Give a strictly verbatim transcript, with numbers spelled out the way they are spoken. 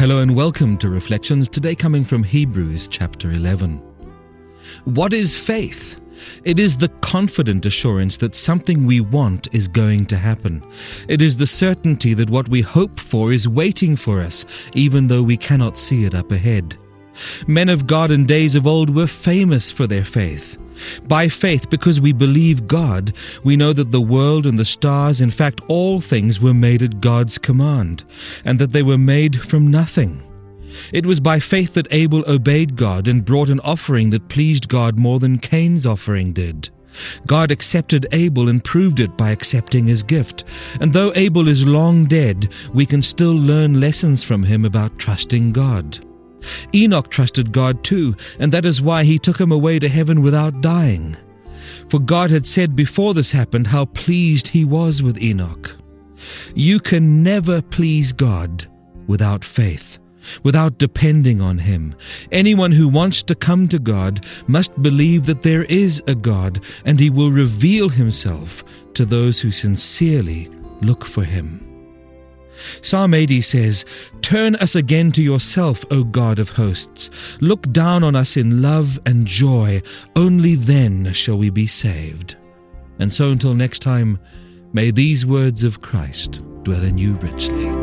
Hello and welcome to Reflections, today coming from Hebrews chapter eleven. What is faith? It is the confident assurance that something we want is going to happen. It is the certainty that what we hope for is waiting for us, even though we cannot see it up ahead. Men of God in days of old were famous for their faith. By faith, because we believe God, we know that the world and the stars, in fact all things, were made at God's command, and that they were made from nothing. It was by faith that Abel obeyed God and brought an offering that pleased God more than Cain's offering did. God accepted Abel and proved it by accepting his gift. And though Abel is long dead, we can still learn lessons from him about trusting God. Enoch trusted God too, and that is why he took him away to heaven without dying. For God had said before this happened how pleased he was with Enoch. You can never please God without faith, without depending on Him. Anyone who wants to come to God must believe that there is a God, and He will reveal Himself to those who sincerely look for Him. Psalm eighty says, "Turn us again to yourself, O God of hosts. Look down on us in love and joy. Only then shall we be saved." And so until next time, may these words of Christ dwell in you richly.